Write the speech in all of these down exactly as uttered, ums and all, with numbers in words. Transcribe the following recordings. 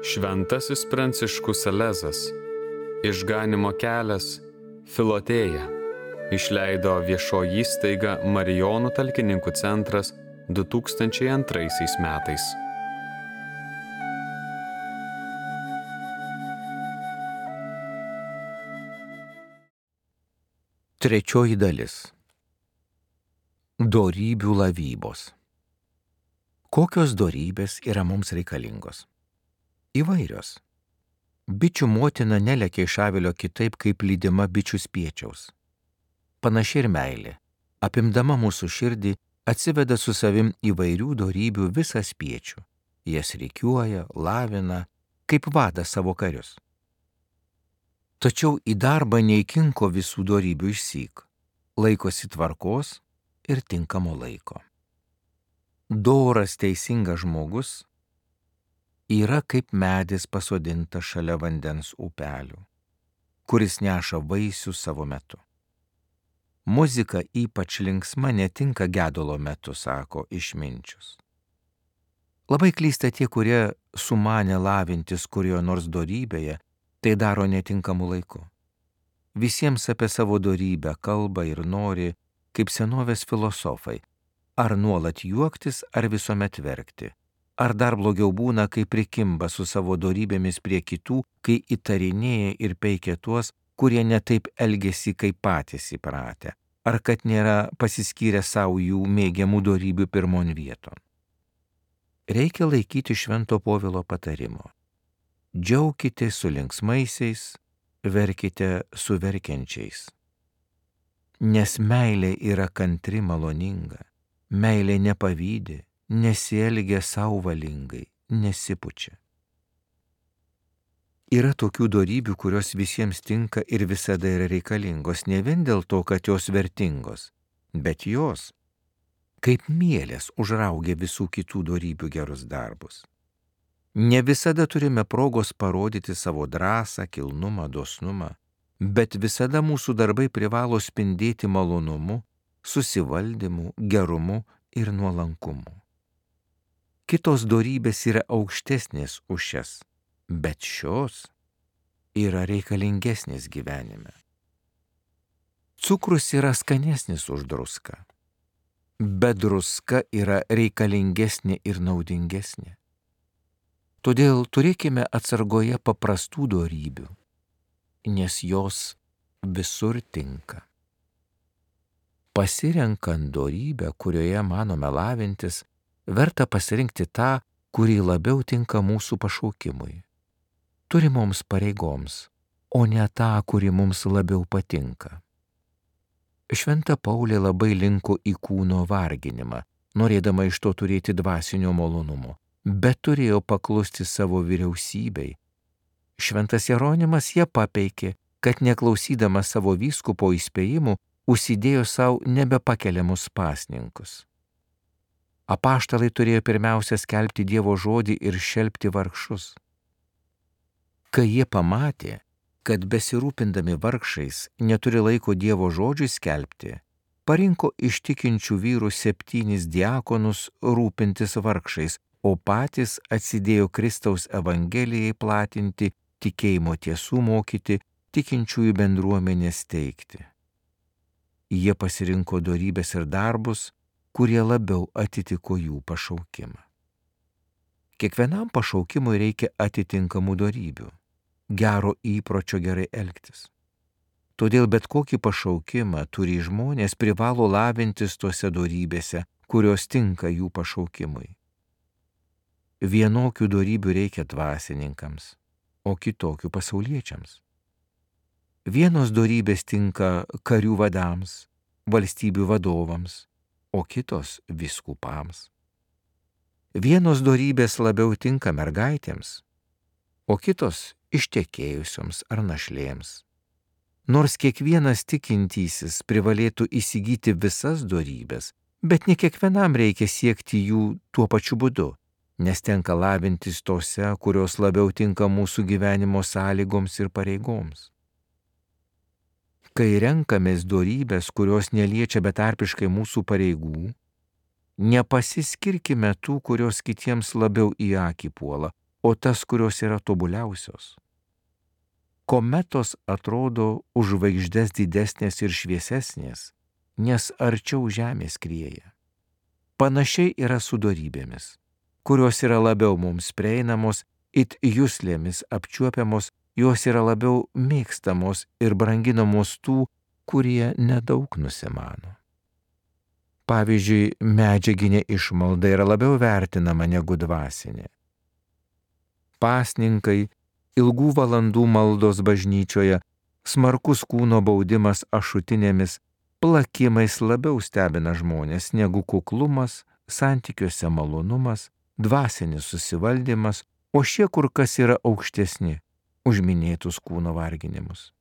Šventasis Pranciškus Salezas, Išganymo kelias, Filotėja, išleido viešoji įstaiga Marijonų talkininkų centras du tūkstančiai antraisiais metais. Trečioji dalis. Dorybių lavybos. Kokios dorybės yra mums reikalingos? Įvairios. Bičių motina nelekia iš avilio kitaip, kaip lydima bičių spiečiaus. Panašiai ir meilė, apimdama mūsų širdį, atsiveda su savim įvairių dorybių visą spiečių. Jas rikiuoja, lavina, kaip vada savo karius. Tačiau į darbą neįkinko visų dorybių išsyk, laikosi tvarkos ir tinkamo laiko. Doras teisingas žmogus yra kaip medis pasodintas šalia vandens upelių, kuris neša vaisių savo metu. Muzika ypač linksma netinka gedulo metu, sako išminčius. Labai klysta tie, kurie sumanė lavintis kurioje nors dorybėje, tai daro netinkamu laiku. Visiems apie savo dorybę kalba ir nori, kaip senovės filosofai, ar nuolat juoktis, ar visuomet verkti. Ar dar blogiau būna, kai prikimba su savo dorybėmis prie kitų, kai įtarinėja ir peikia tuos, kurie netaip elgesi, kaip patys įpratę, ar kad nėra pasiskyrę savo jų mėgiamų dorybių pirmon vieton. Reikia laikyti Švento Povilo patarimo. Džiaukite su linksmaisiais, verkite su verkiančiais. Nes meilė yra kantri maloninga, meilė nepavydi, nesielgia savo valingai, nesipučia. Yra tokių dorybių, kurios visiems tinka ir visada yra reikalingos, ne vien dėl to, kad jos vertingos, bet jos, kaip mielės, užraugia visų kitų dorybių gerus darbus. Ne visada turime progos parodyti savo drąsą, kilnumą, dosnumą, bet visada mūsų darbai privalo spindėti malonumu, susivaldymu, gerumu ir nuolankumu. Kitos dorybės yra aukštesnės už šias, bet šios yra reikalingesnės gyvenime. Cukrus yra skanesnis už druską, bet druska yra reikalingesnė ir naudingesnė. Todėl turėkime atsargoje paprastų dorybių, nes jos visur tinka. Pasirenkant dorybę, kurioje manome lavintis, verta pasirinkti tą, kuri labiau tinka mūsų pašaukimui, turimoms pareigoms, o ne tą, kuri mums labiau patinka. Šventa Paulė labai linko į kūno varginimą, norėdama iš to turėti dvasinio malonumo, bet turėjo paklusti savo vyriausybei. Šventas Jeronimas ją papeikė, kad neklausydamas savo vyskupo įspėjimų, užsidėjo savo nebepakeliamus pasninkus. Apaštalai turėjo pirmiausia skelbti Dievo žodį ir šelpti vargšus. Kai jie pamatė, kad besirūpindami vargšais neturi laiko Dievo žodžiui skelbti, parinko iš tikinčių vyrų septynis diakonus rūpintis vargšais, o patys atsidėjo Kristaus evangelijai platinti, tikėjimo tiesų mokyti, tikinčiųjų bendruomenės steigti. Jie pasirinko dorybės ir darbus, kurie labiau atitiko jų pašaukimą. Kiekvienam pašaukimui reikia atitinkamų dorybių, gero įpročio gerai elgtis. Todėl bet kokį pašaukimą turi žmonės privalo lavintis tose dorybėse, kurios tinka jų pašaukimui. Vienokių dorybių reikia dvasininkams, o kitokių pasauliečiams. Vienos dorybės tinka karių vadams, valstybių vadovams, o kitos vyskupams. Vienos dorybės labiau tinka mergaitėms, o kitos ištekėjusioms ar našlėms. Nors kiekvienas tikintysis privalėtų įsigyti visas dorybės, bet ne kiekvienam reikia siekti jų tuo pačiu būdu, nes tenka lavintis tose, kurios labiau tinka mūsų gyvenimo sąlygoms ir pareigoms. Kai renkamės dorybės, kurios neliečia betarpiškai mūsų pareigų, nepasiskirkime tų, kurios kitiems labiau į akį puola, o tas, kurios yra tobuliausios. Kometos atrodo už žvaigždes didesnės ir šviesesnės, nes arčiau žemės skrieja. Panašiai yra su dorybėmis, kurios yra labiau mums prieinamos, it juslėmis apčiuopiamos, jos yra labiau mėgstamos ir branginamos tų, kurie nedaug nusimano. Pavyzdžiui, medžiaginė išmalda yra labiau vertinama negu dvasinė. Pasninkai, ilgų valandų maldos bažnyčioje, smarkus kūno baudimas ašutinėmis, plakimais labiau stebina žmonės negu kuklumas, santykiuose malonumas, dvasinis susivaldymas, o šie kur kas yra aukštesni už minėtus kūno varginimus.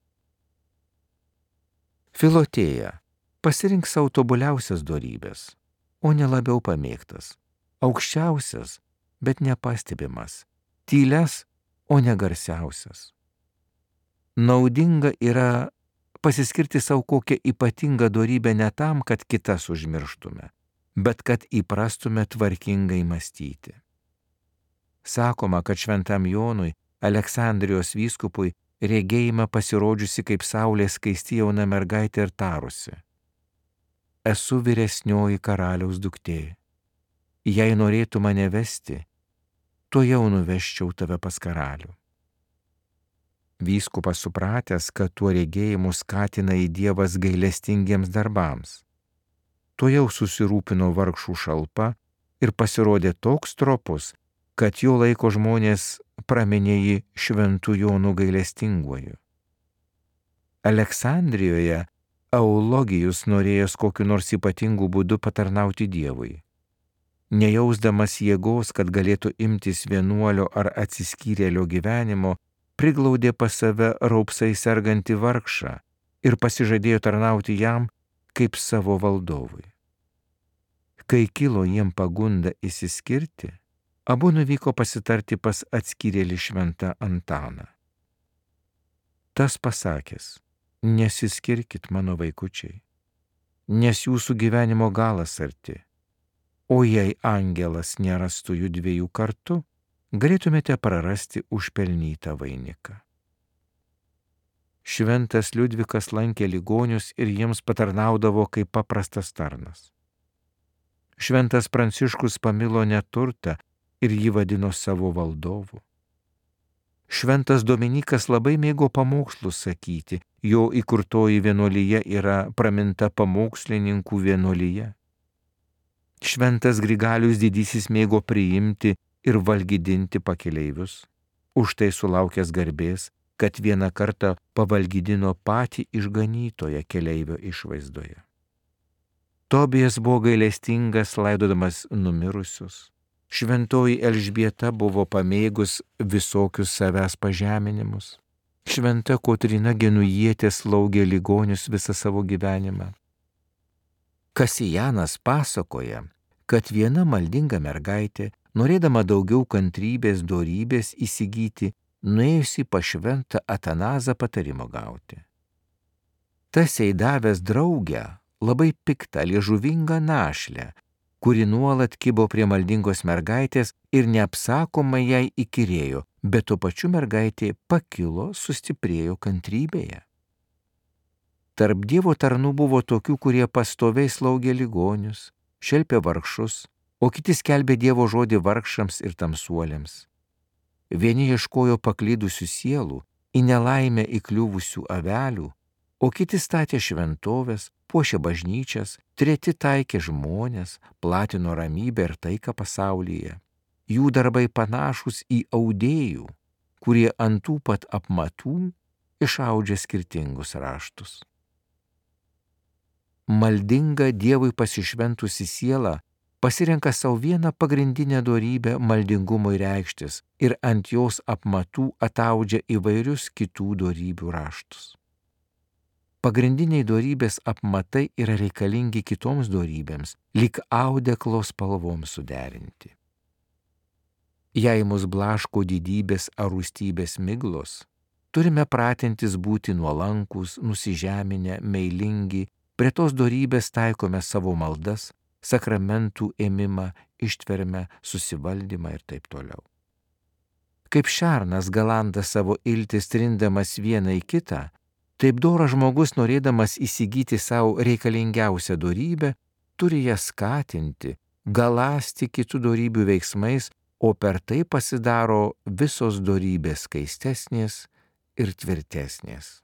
Filotėja pasirink savo tobuliausias dorybės, o ne labiau pamėgtas, aukščiausias, bet nepastebimas, tyles, o ne garsiausias. Naudinga yra pasiskirti savo kokią ypatingą dorybę ne tam, kad kitas užmirštume, bet kad įprastume tvarkingai mąstyti. Sakoma, kad šventam Jonui, Aleksandrijos vyskupui, regėjimą pasirodžiusi kaip saulės skaisti jauna mergaitė ir tarusi: esu vyresnioji karaliaus duktė. Jei norėtų mane vesti, tuojau nuveščiau tave pas karalių. Vyskupas supratęs, kad tuo regėjimu skatina į Dievas gailestingiems darbams, tuojau susirūpino vargšų šalpa ir pasirodė toks tropus, kad jo laiko žmonės praminė jį šventu Jonu gailestinguoju. Aleksandrijoje Eulogijus norėjęs kokiu nors ypatingu būdu patarnauti Dievui. Nejausdamas jėgos, kad galėtų imtis vienuolio ar atsiskyrėlio gyvenimo, priglaudė pas save raupsai sergantį vargšą ir pasižadėjo tarnauti jam kaip savo valdovui. Kai kilo jiem pagunda išsiskirti, abu nuvyko pasitarti pas atskyrėlį šventą Antaną. Tas pasakęs: nesiskirkit, mano vaikučiai, nes jūsų gyvenimo galas arti, o jei angelas nerastų jų dviejų kartu, galėtumėte prarasti užpelnytą vainiką. Šventas Liudvikas lankė ligonius ir jiems patarnaudavo kaip paprastas tarnas. Šventas Pranciškus pamilo neturtą ir jį vadino savo valdovu. Šventas Dominikas labai mėgo pamokslus sakyti, jo įkurtoji vienuolyje yra praminta pamokslininkų vienuolyje. Šventas Grigalius Didysis mėgo priimti ir valgydinti pakeleivius, už tai sulaukęs garbės, kad vieną kartą pavalgydino patį išganytoją keleivio išvaizdoje. Tobijas buvo gailestingas laidodamas numirusius. Šventoji Elžbieta buvo pamėgus visokius savęs pažeminimus. Šventa Kotryna Genujietė slaugė ligonius visą savo gyvenimą. Kasijanas pasakoja, kad viena maldinga mergaitė, norėdama daugiau kantrybės dorybės įsigyti, nuėjusi pas šventą Atanazą patarimo gauti. Tas eidavęs draugę, labai piktą liežuvingą našlę, kuri nuolat kibo prie maldingos mergaitės ir neapsakomai jai įkyrėjo, bet tuo pačiu mergaitė pakilo, sustiprėjo kantrybėje. Tarp Dievo tarnų buvo tokių, kurie pastoviai slaugė ligonius, šelpė vargšus, o kiti skelbė Dievo žodį vargšams ir tamsuoliams. Vieni ieškojo paklydusių sielų, į nelaimę įkliuvusių avelių, o kiti statė šventoves, puošė bažnyčias, treti taikė žmonės, platino ramybę ir taiką pasaulyje. Jų darbai panašūs į audėjų, kurie ant tų pat apmatų išaudžia skirtingus raštus. Maldinga Dievui pasišventusi siela pasirenka savo vieną pagrindinę dorybę maldingumui reikštis ir ant jos apmatų ataudžia įvairius kitų dorybių raštus. Pagrindiniai dorybės apmatai yra reikalingi kitoms dorybėms, lyg audeklo spalvoms suderinti. Jei mus blaško didybės ar rūstybės miglos, turime pratintis būti nuolankus, nusižeminę, meilingi, prie tos dorybės taikome savo maldas, sakramentų ėmimą, ištvermę, susivaldymą ir taip toliau. Kaip šernas galanda savo iltis trindamas vieną į kitą, taip doras žmogus, norėdamas įsigyti savo reikalingiausią dorybę, turi ją skatinti, galasti kitų dorybių veiksmais, o per tai pasidaro visos dorybės skaistesnės ir tvirtesnės.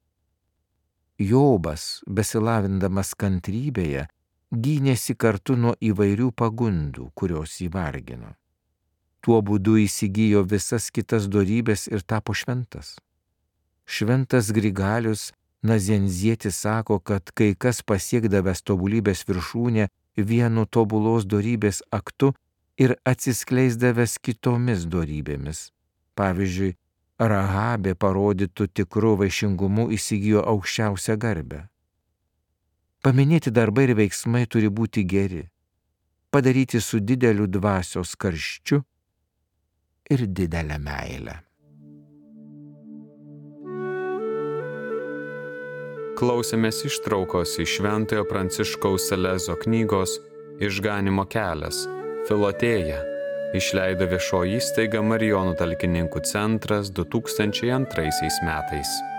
Jobas, besilavindamas kantrybėje, gynėsi kartu nuo įvairių pagundų, kurios jį vargino. Tuo būdu įsigijo visas kitas dorybės ir tapo šventas. Šventas Grigalius Nazenzietis sako, kad kai kas pasiekdavęs tobulybės viršūnę vienu tobulos dorybės aktu ir atsiskleisdavęs kitomis dorybėmis. Pavyzdžiui, Rahabė parodytų tikru vaišingumu įsigijo aukščiausią garbę. Paminėti darbai ir veiksmai turi būti geri, padaryti su dideliu dvasios karščiu ir didelę meilę. Klausėmės ištraukos iš Šventojo Pranciškaus Salezo knygos Išganymo kelias – Filotėja. Išleido viešoji įstaiga Marijonų talkininkų centras du tūkstančiai antraisiais metais.